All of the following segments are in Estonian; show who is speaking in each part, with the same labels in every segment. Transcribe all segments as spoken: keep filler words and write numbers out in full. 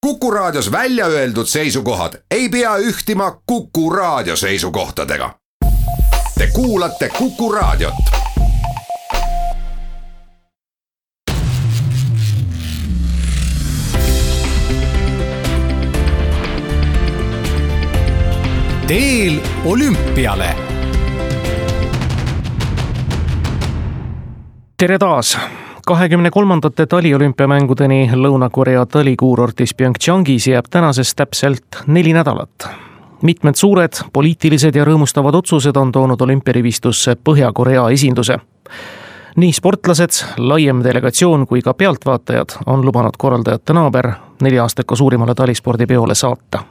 Speaker 1: Kuku Raadios välja öeldud seisukohad ei pea ühtima Kuku Raadio seisukohtadega. Te kuulate Kuku Raadiot. Teel olümpiale.
Speaker 2: Tere taas! kahekümne kolmandate taliolümpiamängudeni Lõuna-Korea talikuurortis Pyeongchangis jääb tänasest täpselt neli nädalat. Mitmed suured poliitilised ja rõõmustavad otsused on toonud olümpiarivistusse Põhja-Korea esinduse. Nii sportlased, laiem delegatsioon kui ka pealtvaatajad on lubanud korraldajate naaber neli aastaka suurimale talispordipeole saata.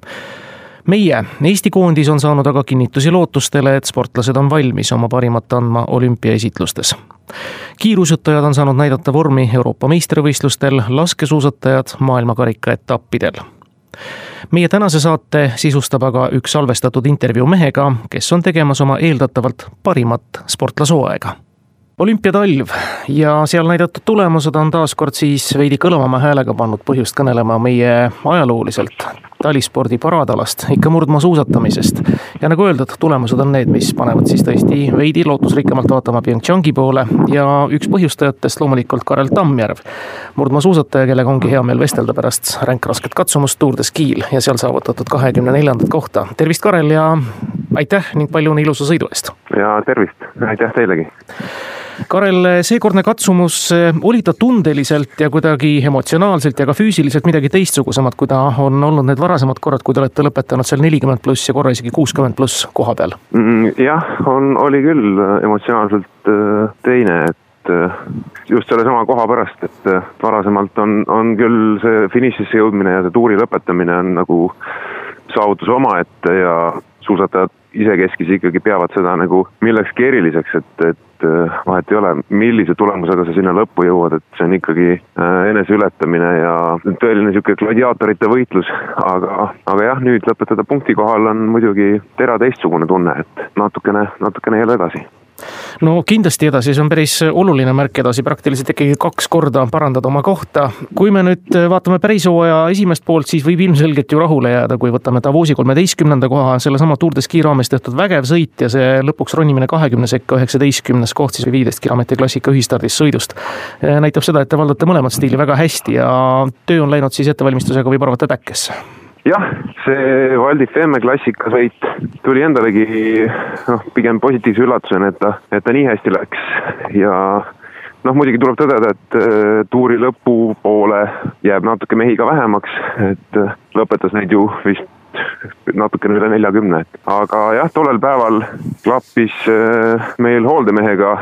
Speaker 2: Meie, Eesti koondis on saanud aga kinnitusi lootustele, et sportlased on valmis oma parimat andma olümpiaesitlustes. Kiirusjutajad on saanud näidata vormi Euroopa meistrivõistlustel, laskesuusatajad maailmakarika etappidel. Meie tänase saate sisustab aga üks salvestatud intervjuu mehega, kes on tegemas oma eeldatavalt parimat sportlasooaega. Olümpiatalv ja seal näidatud tulemused on taaskord siis veidi kõlavama häälega pannud põhjust kõnelema meie ajalooliselt talispordi paradalast, ikka murdmaa suusatamisest. Ja nagu öeldud, tulemused on need, mis panevad siis tõesti veidi lootusrikkamalt vaatama Pyeongchangi poole ja üks põhjustajatest loomulikult Karel Tammjärv, murdmaa suusataja, kellega ongi hea meel vestelda pärast ränkrasket katsumust Tour de Ski'l ja seal saavutatud kahekümne neljandat kohta. Tervist, Karel, ja aitäh ning palju ilusa sõidu eest!
Speaker 3: Ja tervist, aitäh teilegi!
Speaker 2: Karel, seekordne katsumus, oli ta tundeliselt ja kuidagi emotsionaalselt ja ka füüsiliselt midagi teistsugusemad, kui ta on olnud need varasemad korrad, kui te olete lõpetanud seal nelikümmend pluss ja korra isegi kuuskümmend pluss koha peal?
Speaker 3: Jah, on, oli küll emotsionaalselt teine, et just selle sama koha pärast, et varasemalt on, on küll see finišisse jõudmine ja see tuuri lõpetamine on nagu saavutus omaette ja suusatajad isekeskis ikkagi peavad seda nagu millekski eriliseks, et, et vahet ei ole, millise tulemusega sa sinna lõppu jõuad, et see on ikkagi eneseületamine ja tõeline niisugune gladiaatorite võitlus, aga, aga jah, nüüd lõpetada punkti kohal on muidugi tera teistsugune tunne, et natukene, natukene jälle edasi.
Speaker 2: No kindlasti edasi, see on päris oluline märk edasi, praktiliselt ikkagi kaks korda parandada oma kohta. Kui me nüüd vaatame päris hooaja esimest poolt, siis võib ilmselgelt ju rahule jääda, kui võtame Davosi kolmeteistkümnenda koha, selle sama Tour de Ski raames tehtud vägev sõit ja see lõpuks ronimine kahekümne sekka üheksateistkümnes koht siis viisteist kilomeetri klassika ühistardis sõidust. Näitab seda, et te valdate mõlemat stiili väga hästi ja töö on läinud siis ettevalmistusega võib arvata täkkesse.
Speaker 3: Jah, see Val di Fiemme klassika sõit tuli endalegi noh, pigem positiivse üllatusena, et ta, et ta nii hästi läks ja noh, muidugi tuleb tõdeda, et tuuri lõpu poole jääb natuke mehi ka vähemaks, et lõpetas neid ju vist natukene üle neljakümne. Aga jah, tollel päeval klappis meil hooldemehega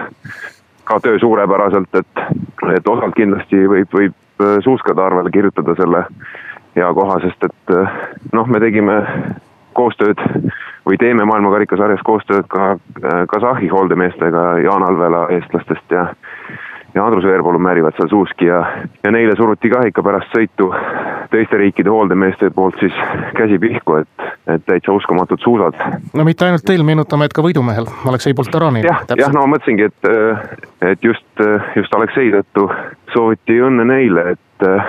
Speaker 3: ka töö suurepäraselt, et, et osalt kindlasti võib, võib suuskade arvele kirjutada selle hea koha, sest et noh, me tegime koostööd või teeme maailmakarikasarjas koostööd ka Kasahhi hooldemeestega, Jaan Alvela eestlastest ja, ja Andrus Veerpalu määrivad seal suuski ja, ja neile suruti ka ikka pärast sõitu teiste riikide hooldemeeste poolt siis käsi pihku, et, et täitsa uskomatud suusad.
Speaker 2: No mitte ainult teil, meenutame, et ka võidumehel Aleksei Poltarani.
Speaker 3: jah, jah, no mõtlesingi, et, et just, just Aleksei tõttu sooviti õnne neile, et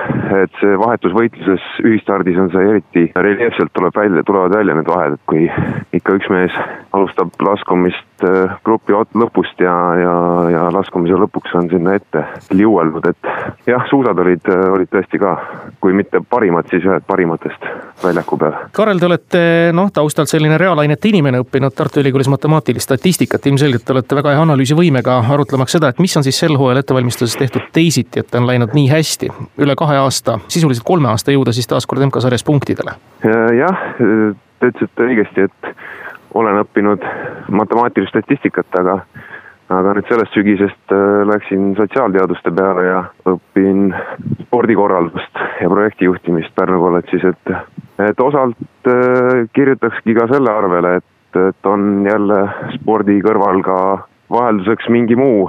Speaker 3: et see vahetusvõitluses ühistardis on see eriti reljeefselt tuleb välja, tulevad välja need vahed, et kui ikka üks mees alustab laskumist grupi lõpust ja, ja, ja laskumise lõpuks on sinna ette liuelnud, et jah, suusad olid, olid tõesti ka, kui mitte parimad, siis ühed parimatest väljaku peal.
Speaker 2: Karel, te olete noh, taustalt selline reaalainete inimene õppinud Tartu Ülikoolis matemaatilist statistikat, ilmselgelt te olete väga hea analüüsivõimega arutlemaks seda, et mis on siis sel hooajal ettevalmistuses tehtud teisiti, et on läinud nii hästi. Üle kahe aasta, sisuliselt kolme aasta jõuda siis taaskord M K-sarjas punktidele.
Speaker 3: Jah, te ütlesite õigesti, et olen õppinud matemaatilist statistikat, aga, aga nüüd sellest sügisest läksin sotsiaalteaduste peale ja õpin spordikorraldust ja projektijuhtimist Pärnu kolledžis, et, et osalt kirjutakski ka selle arvele, et, et on jälle spordi kõrval ka vahelduseks mingi muu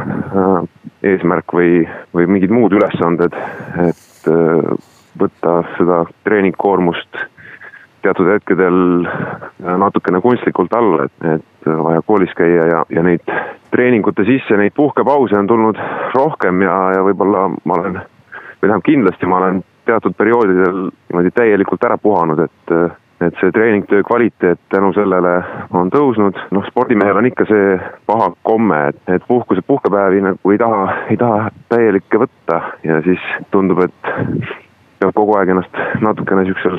Speaker 3: eesmärk või, või mingid muud ülesanded, et võtta seda treeningkoormust teatud hetkedel natukene kunstlikult alla, et, et vaja koolis käia ja, ja neid treeningute sisse, neid puhkepause on tulnud rohkem ja, ja võib-olla ma olen, või tähendab kindlasti ma olen teatud perioodidel niimoodi täielikult ära puhanud, et et see treeningtöö kvaliteet tänu sellele on tõusnud. Noh, spordimehel on ikka see paha komme, et, et puhkuse puhkepäevi nagu ei taha, ei taha täielikke võtta ja siis tundub, et peab kogu aeg ennast natukene niisugusel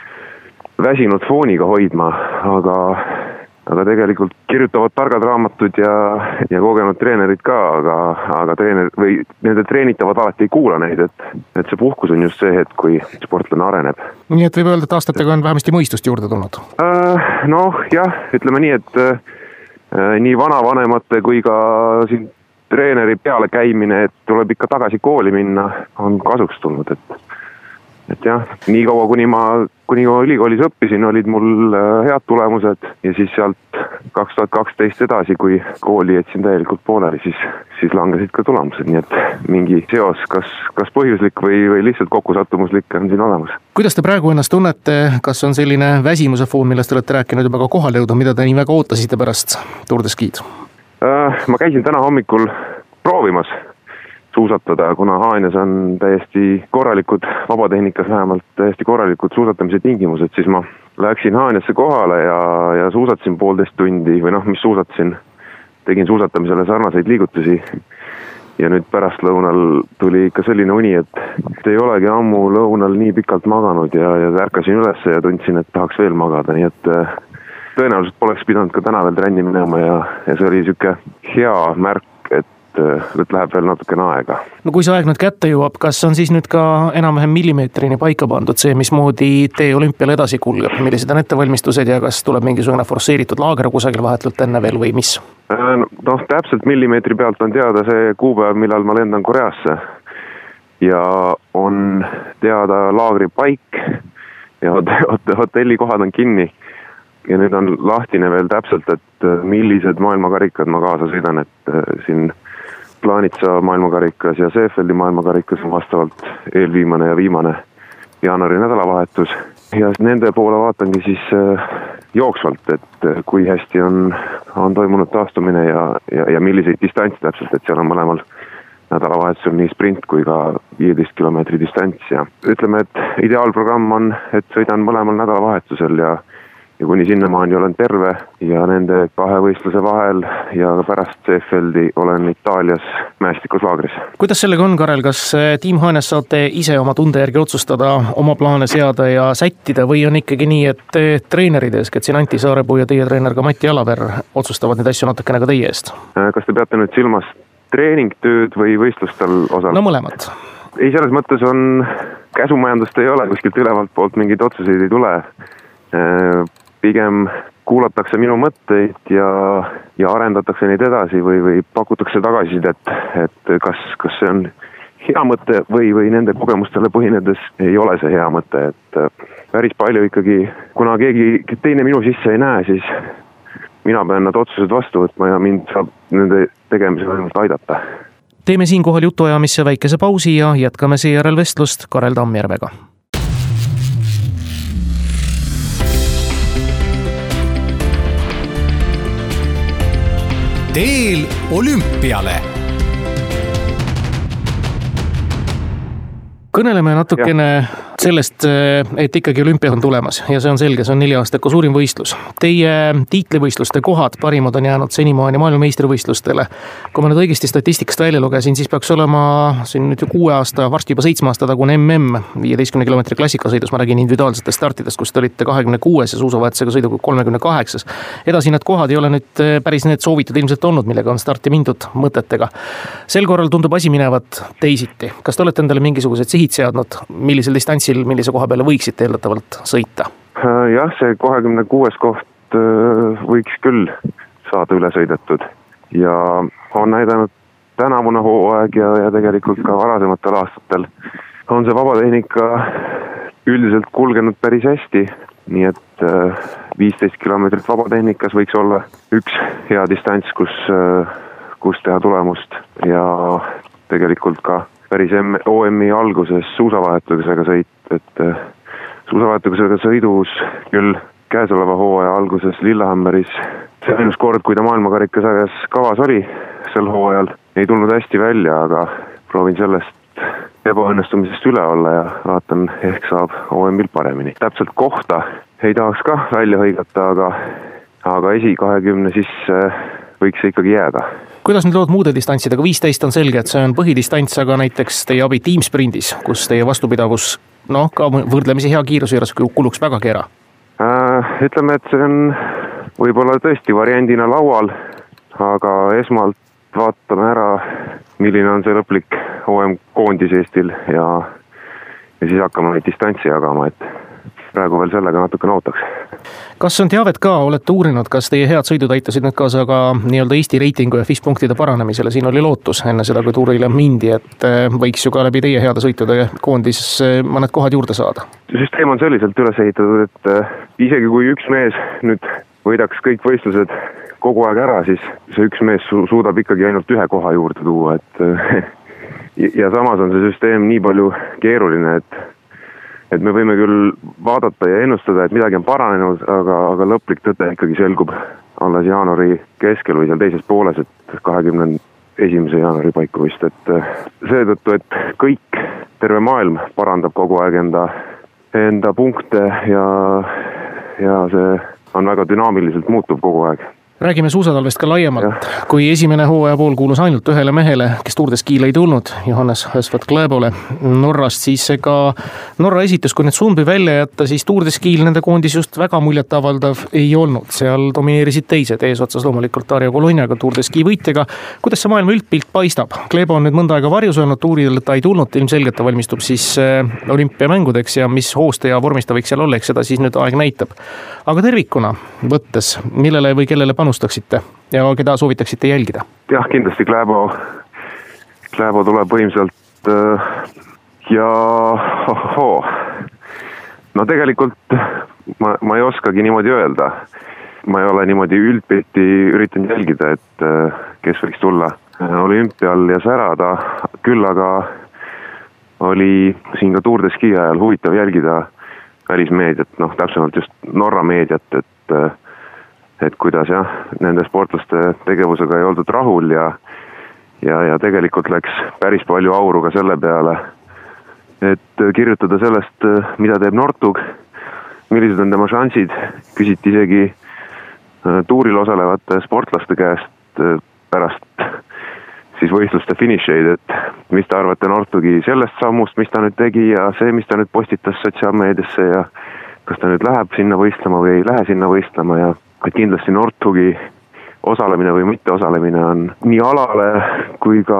Speaker 3: väsinud fooniga hoidma, aga aga tegelikult kirjutavad targad raamatud ja, ja kogenud treenerid ka, aga, aga treener või nende treenitavad alati ei kuula neid, et, et see puhkus on just see hetk, kui sportlane areneb.
Speaker 2: Nii et võib öelda, et aastatega on vähemasti mõistust juurde tulnud?
Speaker 3: Äh, noh, jah, ütleme nii, et äh, nii vanavanemate kui ka siin treeneri peale käimine, et tuleb ikka tagasi kooli minna, on kasuks tulnud, et et jah, nii kaua, kuni ma, kuni ma ülikoolis õppisin, olid mul head tulemused ja siis sealt kaks tuhat kaksteist edasi, kui kooli jätsin täielikult pooleli, siis, siis langesid ka tulemused, nii et mingi seos, kas, kas põhjuslik või, või lihtsalt kokkusattumuslik on siin olemas.
Speaker 2: Kuidas te praegu ennast tunnete, kas on selline väsimuse foon, millest te olete rääkinud juba ka kohale jõudnud, mida te nii väga ootasite pärast Tour de Ski'd?
Speaker 3: Ma käisin täna hommikul proovimas suusatada, kuna Haanjas on täiesti korralikud, vabatehnikas vähemalt täiesti korralikud suusatamise tingimused, siis ma läksin Haanjasse kohale ja, ja suusatasin poolteist tundi või noh, mis suusatasin, tegin suusatamisele sarnaseid liigutusi ja nüüd pärast lõunal tuli ikka selline uni, et ei olegi ammu lõunal nii pikalt maganud ja, ja ärkasin üles ja tundsin, et tahaks veel magada, nii et tõenäoliselt poleks pidanud ka täna veel trenni minema ja, ja see oli niisugune hea märk, et läheb veel natukene aega.
Speaker 2: No kui see aeg nüüd kätte jõuab, kas on siis nüüd ka enam-vähem millimeetrini paika pandud see, mismoodi tee olümpial edasi kulgeb? Millised on ettevalmistused ja kas tuleb mingisugune forsseeritud laager kusagil vahetult enne veel või mis?
Speaker 3: Noh, täpselt millimeetri pealt on teada see kuupäev, millal ma lendan Koreasse ja on teada laagri paik ja hotellikohad on kinni ja nüüd on lahtine veel täpselt, et millised maailmakarikad ma kaasa sõidan, et siin Plaanitsa maailmakarikas ja Seefeldi maailmakarikas on vastavalt eelviimane ja viimane jaanuari nädalavahetus. Ja nende poole vaatangi siis jooksvalt, et kui hästi on, on toimunud taastumine ja, ja, ja milliseid distantsi täpselt, et seal on mõlemal nädalavahetusel nii sprint kui ka viieteist kilomeetri distants. Ja ütleme, et ideaalprogramm on, et sõidan mõlemal nädalavahetusel ja ja kuni sinnamaani olen terve ja nende kahe võistluse vahel ja pärast Seefeldi olen Itaalias mäestikus laagris.
Speaker 2: Kuidas sellega on, Karel, kas tiim Haanjas saate ise oma tunde järgi otsustada, oma plaane seada ja sättida või on ikkagi nii, et treenerid ees, et siin Antti Saarepuu ja teie treener ka Mati Alaver otsustavad neid asju natukene ka teie eest?
Speaker 3: Kas te peate nüüd silmas treeningtööd või võistlustel osal?
Speaker 2: No mõlemad.
Speaker 3: Ei, selles mõttes on käsumajandust ei ole, kuskilt ülevalt poolt mingeid otsuseid ei tule. Pigem kuulatakse minu mõtteid ja, ja arendatakse neid edasi või, või pakutakse tagasisidet, et kas, kas see on hea mõte või, või nende kogemustele põhinedes ei ole see hea mõte, et päris palju ikkagi, kuna keegi teine minu sisse ei näe, siis mina pean nad otsused vastu võtma ja mind saab nende tegemisel ainult aidata.
Speaker 2: Teeme siinkohal jutuajamisse väikese pausi ja jätkame seejärel vestlust Karel Tammjärvega.
Speaker 4: Teel olümpiale.
Speaker 2: Kõneleme natukene sellest, et ikkagi olümpia on tulemas ja see on selge, see on nelja aastaku suurim võistlus. Teie tiitlivõistluste kohad parimad on jäänud senimaani maailmameistrivõistlustele. Kui ma nüüd õigesti statistikast välja lugesin, siis peaks olema siin nüüd ju kuue aasta, varsti juba seitsme aasta tagune M M viieteistkümne kilomeetri klassikasõidus, ma räägin individuaalsetest startidest, kus te olite kahekümne kuues ja suusavahetusega sõidu kolmekümne kaheksas. Edasi need kohad ei ole nüüd päris need soovitud ilmselt olnud, millega on starti mindud mõtetega. Sel korral tundub asi minevat teisiti. Kas te olete endale mingisugused sihid seadnud, millisel distantsil, millise koha peale võiksite eeldatavalt sõita?
Speaker 3: Jah, see kahekümne kuues koht võiks küll saada üle sõidetud ja on näidanud tänavune hooaeg ja, ja tegelikult ka varasematel aastatel on see vabatehnika üldiselt kulgenud päris hästi, nii et viisteist kilomeetrit vabatehnikas võiks olla üks hea distants, kus, kus teha tulemust ja tegelikult ka päris O M-i alguses suusavahetusega sõit, et suusavahetusega sõidus küll käesoleva hooaja alguses Lillehammeris see ainus kord, kui ta maailmakarikasarjas kavas oli sel hooajal, ei tulnud hästi välja, aga proovin sellest ebaõnnestumisest üle olla ja vaatan, ehk saab O M-il paremini. Täpselt kohta ei tahaks ka välja hõigata, aga, aga esi kahekümne sisse võiks see ikkagi jääda.
Speaker 2: Kuidas nüüd lood muude distantsidega? viisteist on selge, et see on põhidistants, aga näiteks teie abi tiimsprindis, kus teie vastupidavus, noh, ka võrdlemisi hea kiiruse juures kuluks väga keera.
Speaker 3: Äh, ütleme, et see on võib-olla tõesti variandina laual, aga esmalt vaatame ära, milline on see lõplik O M koondis Eestil ja, ja siis hakkame neid distantsi jagama, et praegu veel sellega natuke ootaks.
Speaker 2: Kas on teavet ka, olete uurinud, kas teie head sõidud aitasid nüüd kaasa ka nii-öelda Eesti reitingu ja F I S punktide paranemisele? Siin oli lootus enne seda, kui tuurile mindi, et võiks ju ka läbi teie heade sõitude koondis mõned kohad juurde saada.
Speaker 3: Süsteem on selliselt üles ehitatud, et isegi kui üks mees nüüd võidaks kõik võistlused kogu aeg ära, siis see üks mees su- suudab ikkagi ainult ühe koha juurde tuua, et ja samas on see süsteem nii palju keeruline, et et me võime küll vaadata ja ennustada, et midagi on paranenud, aga, aga lõplik tõde ikkagi selgub alles jaanuari keskel või seal teises pooles, et kahekümne esimese jaanuari paiku vist, et seetõttu, et kõik, terve maailm parandab kogu aeg enda, enda punkte ja, ja see on väga dünaamiliselt muutub kogu aeg.
Speaker 2: Räägime suusatalvest ka laiemalt. Kui esimene hooaja pool kuulus ainult ühele mehele, kes Tour de Ski'le ei tulnud, Johannes Høsford Klæbole Norrast, siis ka Norra esitus, kui need Sundby välja jätta, siis Tour de Ski'l nende koondis just väga muljetavaldav ei olnud. Seal domineerisid teised, eesotsas loomulikult Dario Colognaga, Tour de Ski võitjaga. Kuidas see maailma üldpilt paistab? Klæbo on nüüd mõnda aega varjus öelnud tuuridel, et ta ei tulnud, ilmselgelt ta valmistub siis olümpiamängudeks ja mis hooste ja vormista võiks seal olla, eks seda siis nüüd aeg näitab. Aga tervikuna võttes, millele või kellele panustaksite ja keda soovitaksite jälgida?
Speaker 3: Jah, kindlasti Klæbo, Klæbo tuleb võimsalt ja ohoho. No tegelikult ma, ma ei oskagi niimoodi öelda. Ma ei ole niimoodi üldpilti üritan jälgida, et kes võiks tulla olümpial ja särada. Küll aga oli siin ka Tour de Ski ajal huvitav jälgida välismeediat, noh täpsemalt just Norra meediat, et et kuidas jah, nende sportlaste tegevusega ei oldud rahul ja, ja, ja tegelikult läks päris palju auru ka selle peale, et kirjutada sellest, mida teeb Nortug, millised on tema šansid, küsiti isegi tuuril osalevate sportlaste käest pärast siis võistluste finišeid, et mis te arvate Nortugi sellest sammust, mis ta nüüd tegi ja see, mis ta nüüd postitas sotsiaalmeediasse ja kas ta nüüd läheb sinna võistlema või ei lähe sinna võistlema ja et kindlasti Nortugi osalemine või mitte osalemine on nii alale kui ka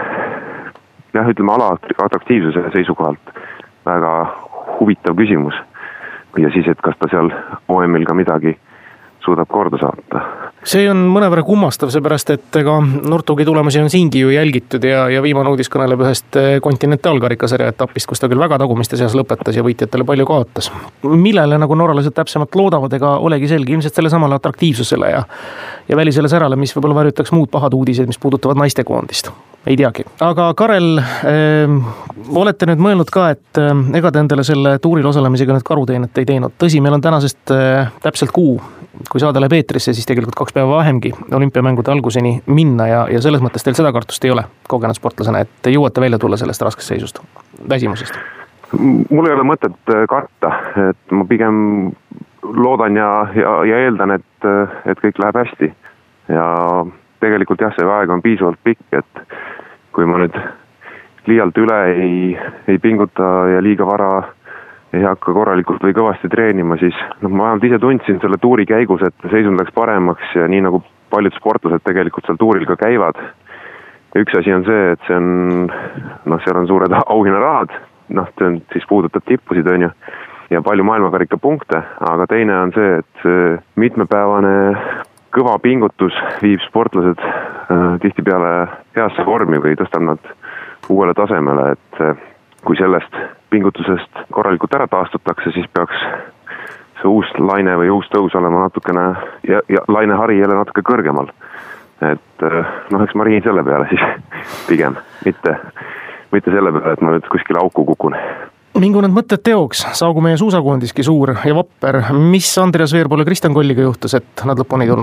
Speaker 3: jah, ütleme ala atraktiivsuse seisukohalt väga huvitav küsimus. Ja siis, et kas ta seal O M-il ka midagi suudab korda saata.
Speaker 2: See on mõnevõrra kummastav, seepärast, et ega Nortugi tulemusi on siingi ju jälgitud ja, ja viimane uudis kõneleb ühest kontinentaalkarikasarja etapist, kus ta küll väga tagumiste seas lõpetas ja võitjatele palju kaotas. Millele nagu norralased täpsemalt loodavad, ega olegi selge ilmselt selle samale atraktiivsusele ja, ja välisele särale, mis võib-olla varjutaks muud pahad uudised, mis puudutavad naistekoondist. Ei teagi. Aga Karel, äh, olete nüüd mõelnud ka, et äh, ega te endale selle tuuril osalemisega nüüd karuteenet ei teinud. Tõsi, meil on tänasest äh, täpselt kuu, kui saada läheb eetrisse, siis tegelikult kaks päeva vähemgi olümpiamängude alguseni minna ja, ja selles mõttes teil seda kartust ei ole kogenud sportlasena, et te jõuate välja tulla sellest raskest seisust, väsimusest?
Speaker 3: Mul ei ole mõtet karta, et ma pigem loodan ja, ja, ja eeldan, et, et kõik läheb hästi. Ja tegelikult jah, see aeg on piisavalt pikk, et kui ma nüüd liialt üle ei, ei pinguta ja liiga vara ei hakka korralikult või kõvasti treenima, siis noh, ma ainult ise tundsin selle tuuri käigus, et seisund läks paremaks ja nii nagu paljud sportlased tegelikult seal tuuril ka käivad. Ja üks asi on see, et see on, noh, seal on suured auhinnarahad, noh, see on, siis puudutab tippusid, on ju, ja palju maailmakarika punkte, aga teine on see, et see mitmepäevane kõva pingutus viib sportlased äh, tihtipeale heasse vormi või tõstab nad uuele tasemele, et kui sellest pingutusest korralikult ära taastutakse, siis peaks see uus laine või uus tõus olema natukene ja, ja lainehari jälle natuke kõrgemal. Et noh, eks ma riin selle peale siis pigem, mitte, mitte selle peale, et ma nüüd kuskile auku kukun.
Speaker 2: Mingu need mõtted teoks, saagu meie suusakoondiski suur ja vapper. Mis Andreas Veerpalu ja Kristjan Kolliga juhtus, et nad lõpuni tulnud?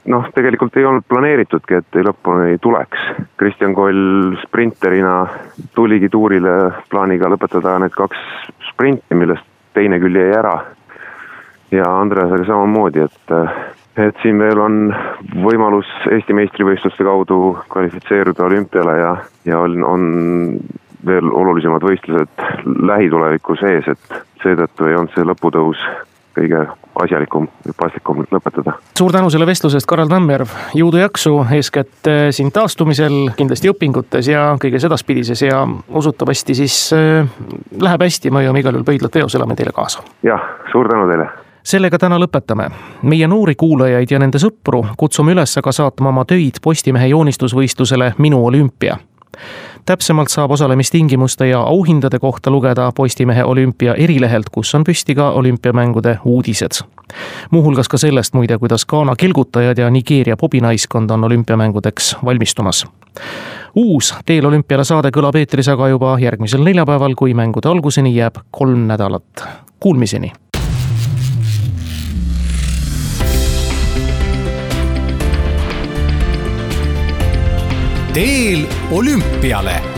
Speaker 3: noh, tegelikult ei olnud planeeritudki, et lõpuni ei tuleks. Kristjan Koll sprinterina tuligi tuurile plaaniga lõpetada need kaks sprinti, millest teine küll jäi ära. Ja Andreas oli samamoodi, et, et siin veel on võimalus Eesti meistrivõistluste kaudu kvalifitseeruda olümpiale ja, ja on, on veel olulisemad võistlused lähitulevikus ees, et seetõttu ei olnud see lõputõus kõige asjalikum ja paslikum lõpetada.
Speaker 2: Suur tänu selle vestlusest, Karel Tammjärv. Jõudu jaksu eeskätt siin taastumisel, kindlasti õpingutes ja kõige sedaspidises ja usutavasti siis äh, läheb hästi, ma jõuame igal juhul pöidlat veos, elame teile kaasa.
Speaker 3: Jah, suur tänu teile. Sellega
Speaker 2: täna lõpetame. Meie noori kuulajaid ja nende sõpru kutsume üles aga saatma oma töid Postimehe joonistusvõistlusele Minu olümpia. Täpsemalt saab osalemistingimuste ja auhindade kohta lugeda Postimehe olümpia erilehelt, kus on püsti ka olümpiamängude uudised. Muuhulgas ka sellest muide, kuidas Ghana kelgutajad ja Nigeeria pobinaiskond on olümpiamängudeks valmistumas. Uus Teel olümpiale saade kõlab eetris aga juba järgmisel neljapäeval, kui mängude alguseni jääb kolm nädalat. Kuulmiseni!
Speaker 4: Teel olümpiale